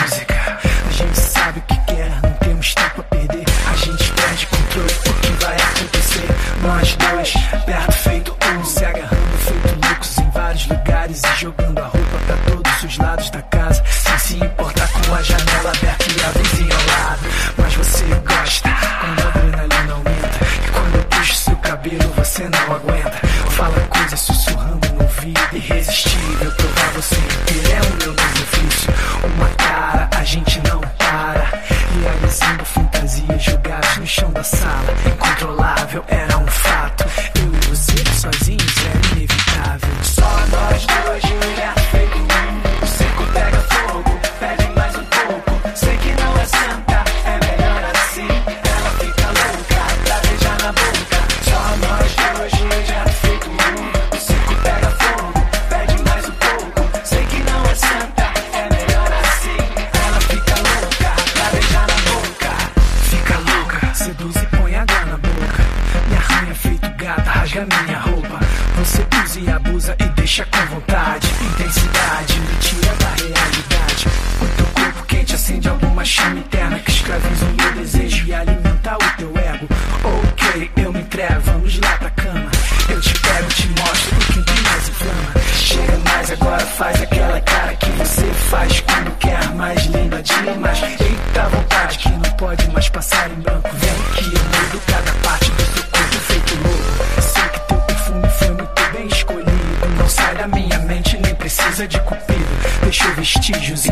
música. A gente sabe o que quer, não temos tempo a perder. A gente perde controle, o que vai acontecer? Nós dois, perto feito um, se agarrando feito loucos em vários lugares e jogando a roupa pra todos os lados da casa, sem se importar com a janela aberta e a vizinha ao lado. Mas você gosta quando a adrenalina aumenta, e quando eu puxo seu cabelo você não aguenta. Fala coisas sussurrando no ouvido, irresistível. Provar você inteiro é o meu novo vício. Uma cara, a gente não para, realizando fantasias jogadas no chão da sala. Incontrolável, era um fato. Eu e você sozinhos era inevitável. Só nós dois, direto feito um. O circo pega fogo, pede mais um pouco. Sei que não é santa, é melhor assim. Ela fica louca, pra beijar na boca. Só nós dois, direto feito um. O circo pega fogo, pede mais um pouco. Sei que não é santa, é melhor assim. Ela fica louca, pra beijar na boca. Fica louca, seduz e põe água na boca. Me arranha feito gata, rasga minha roupa. Você usa e abusa e deixa com vontade. Intensidade, me tira da realidade. O teu corpo quente acende alguma chama interna que escraviza o meu desejo e alimenta o teu ego. Ok, eu me entrego, vamos lá pra cama. Eu te pego, te mostro o que tem mais inflama. Chega mais, agora faz aquela cara que você faz quando quer, mais linda demais. Eita vontade que não pode mais passar em branco. Vem que eu mudo cada parte do teu corpo feito louco. Sei que teu perfume foi muito bem escolhido. Não sai da minha mente, nem precisa de cupido. Deixou vestígios